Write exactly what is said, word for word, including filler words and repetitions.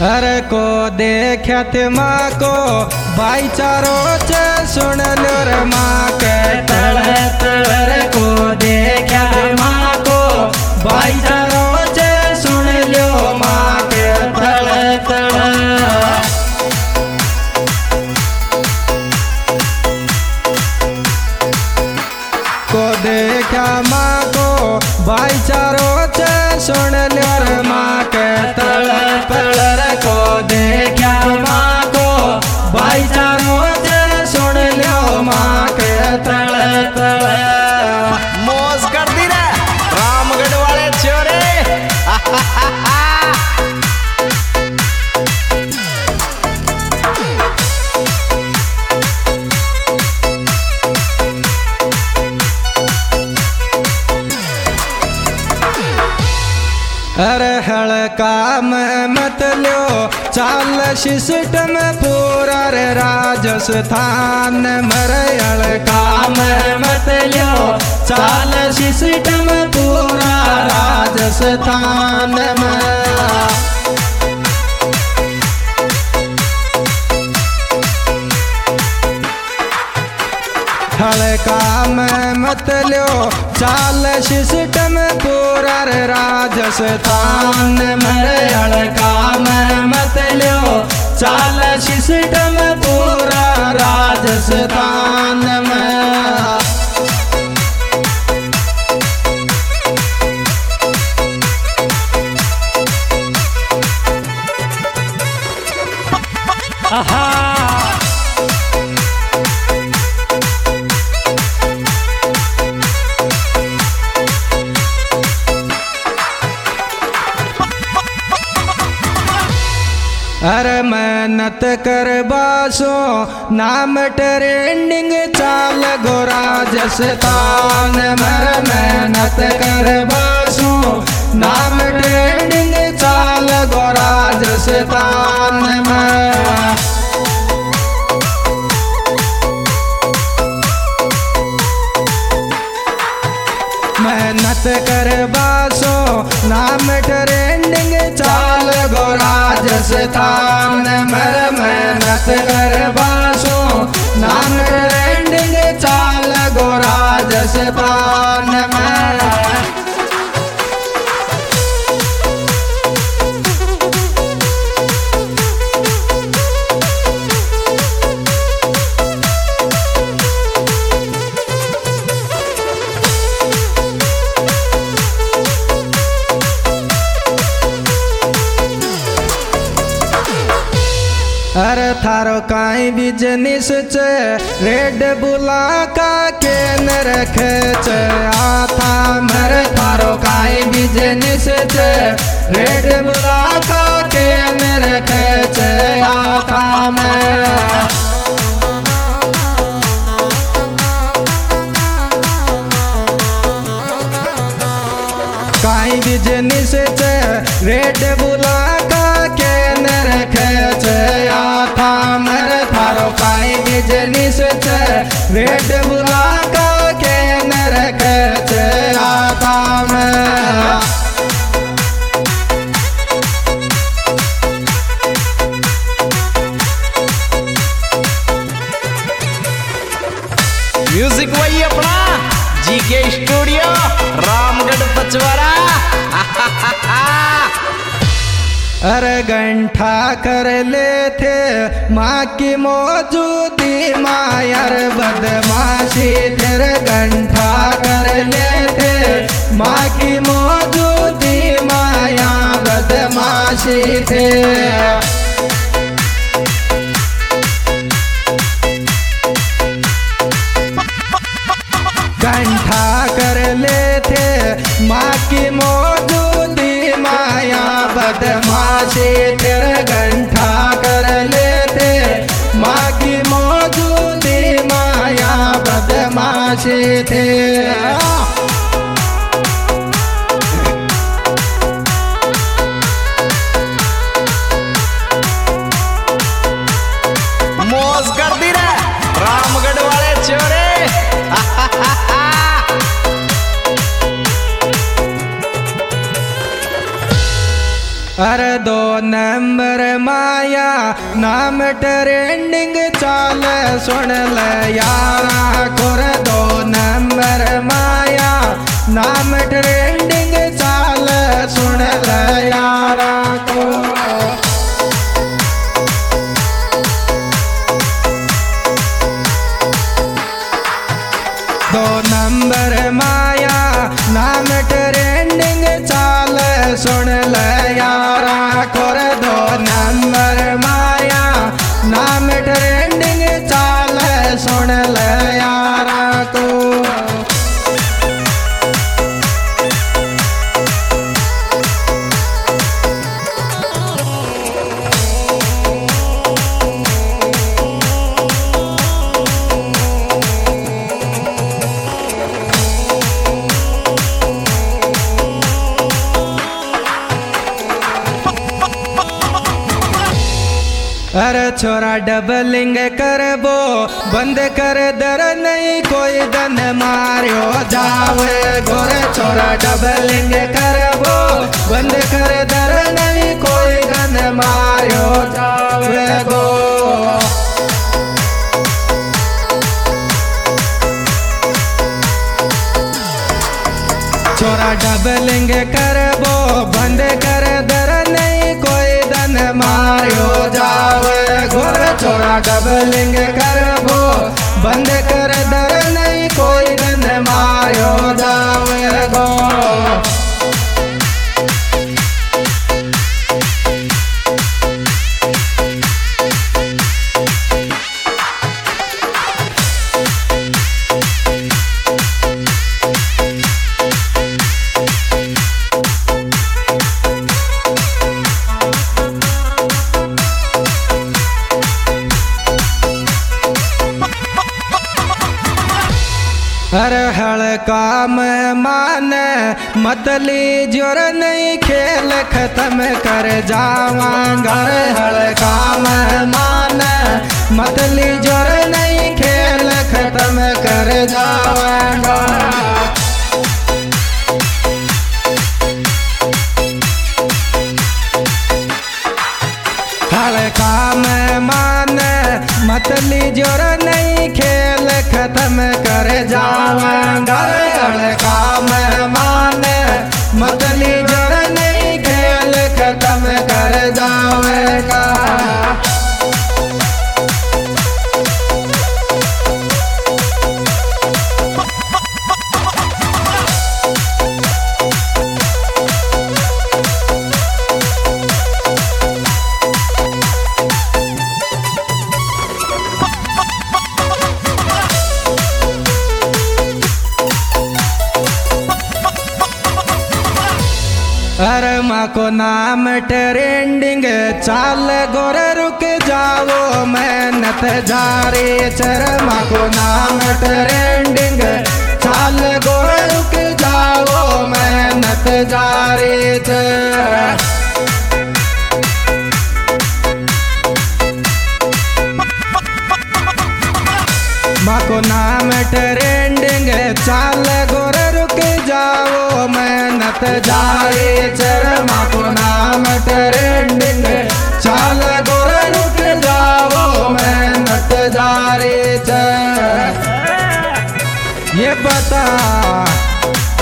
अरे को देखत माँ को भाईचारो चे सुन लो रे माँ के तल तल को देखत माँ को भाईचारो चे सुन लो माँ के तल तल को देखा माँ को भाईचारो चे सुन लो रे माँ के तल तल को देखा माँ को भाईचारो चे सुन लो माँ के तल तल मौज कर दी रे रामगढ़ वाले छोरे। अरे हड़का में मत लो चाल सिस्टम पूरा रे राजस्थान मरे हड़का में मत लो चाल सिस्टम पूरा राजस्थान में हल्का में मत लो चाल सिस्टम पूरा राजस्थान मरे हल्का में मत लो चाल सिस्टम पूरा राजस्थान में। अरे मेहनत कर बासो नाम ट्रेंडिंग चाल गो राजस्थान मर मेहनत कर बासो नाम ट्रेंडिंग चाल गो राजस्थान में। मेहनत कर बासो नाम ट्रेंडिंग चाल गो राजस्थान मर मेहनत कर बासो नाम ट्रेंडिंग चाल गो राजस्थान में। अरे थारो काई बिजनेस चे रेड बुला का केन रखे चे आता मर थारो काई बिजनेस चे रेड बुला का केन रखे चे आता में। काई बिजनेस चे रेड बुला का केन रखे चे आता मर थारो काई बिजनेस चे रेड बुला का केन रखे चे आता में। म्यूजिक वही अपना जीके स्टूडियो रामगढ़ पचवरा। अरे घंटा कर ले थे माँ की मौजूदी मायर बदमाशी तेरे घंटा कर ले थे माँ की मौजूदी माया बदमाशी थे। घंटा कर ले थे माँ की मौजूदी माया बदमाशी तेरे घंटा कर ले थे माँ की मौजूदी माया बदमाशी थे। मौज कर दी रे रामगढ़ वाले छोरे। अरे दो नंबर माया नाम ट्रेंडिंग चाल सुन ले यारा कोर दो नंबर माया नाम ट्रेंडिंग चाल सुन ले यारा को दो नंबर माया नाम ट्रेंडिंग चाल सुन ले यारा कोर दो नंबर माया नाम ट्रेंडिंग चाल सुन ले यारा को अरे छोरा डबलिंग करबो बंद कर दर नहीं कोई दन मारियो जावे गोरे छोरा डबलिंग करबो बंद कर दर नहीं कोई दन मारियो जावे गो छोरा डबलिंग करबो बंद कर दर नहीं कोई दन मारियो जावे गोर छोरा डबलिंग करबो बंद कर दर नहीं कोई दन मारियो जावे गो हर हड़का में मान मतली जोर नहीं खेल खत्म कर जावा घर हड़का में मान मतली जोर नहीं खेल खत्म कर जावा हड़का में मान मतली जोर नहीं खेल खत्म कर जावा घर हड़का में मान मतली जोर नहीं खेल खत्म कर जावेगा अरे माँ को नाम ट्रेंडिंग चाल गोर रुक जाओ मेहनत जारी चर माँ को नाम ट्रेंडिंग चाल गोर रुक जाओ मेहनत जारी चर माँ को नाम ट्रेंडिंग चाल गोर रुक जाओ मेहनत जारी चर माँ को नाम ट्रेंडिंग चाल गोर रुक जाओ मेहनत जारी चर ये बता